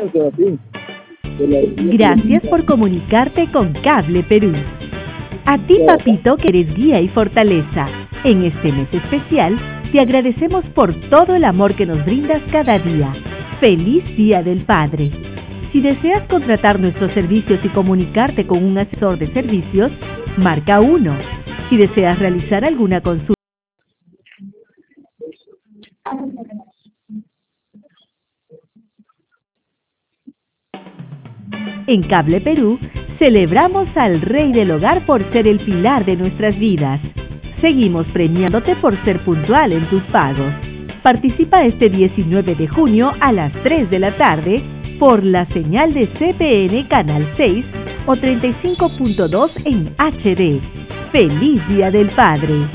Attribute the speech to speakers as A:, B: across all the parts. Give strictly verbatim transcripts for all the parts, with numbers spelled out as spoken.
A: Gracias por comunicarte con Cable Perú. A ti, papito, que eres guía y fortaleza. En este mes especial, te agradecemos por todo el amor que nos brindas cada día. ¡Feliz Día del Padre! Si deseas contratar nuestros servicios y comunicarte con un asesor de servicios, marca uno. Si deseas realizar alguna consulta, en Cable Perú, celebramos al Rey del Hogar por ser el pilar de nuestras vidas. Seguimos premiándote por ser puntual en tus pagos. Participa este diecinueve de junio a las tres de la tarde por la señal de C P N Canal seis o treinta y cinco punto dos en H D. ¡Feliz Día del Padre!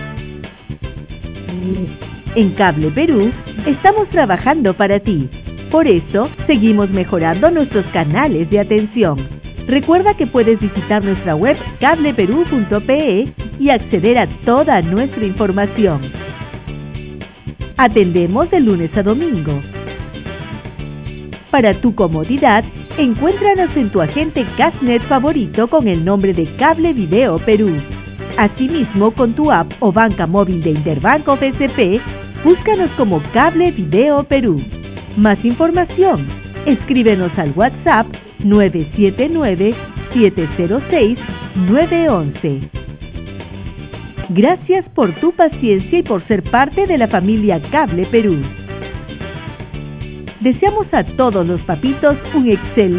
A: En Cable Perú, estamos trabajando para ti. Por eso, seguimos mejorando nuestros canales de atención. Recuerda que puedes visitar nuestra web cable perú punto pe y acceder a toda nuestra información. Atendemos de lunes a domingo. Para tu comodidad, encuéntranos en tu agente Cashnet favorito con el nombre de Cable Video Perú. Asimismo, con tu app o banca móvil de Interbanco F S P, búscanos como Cable Video Perú. Más información, escríbenos al WhatsApp nueve siete nueve, siete cero seis, nueve once. Gracias por tu paciencia y por ser parte de la familia Cable Perú. Deseamos a todos los papitos un excelente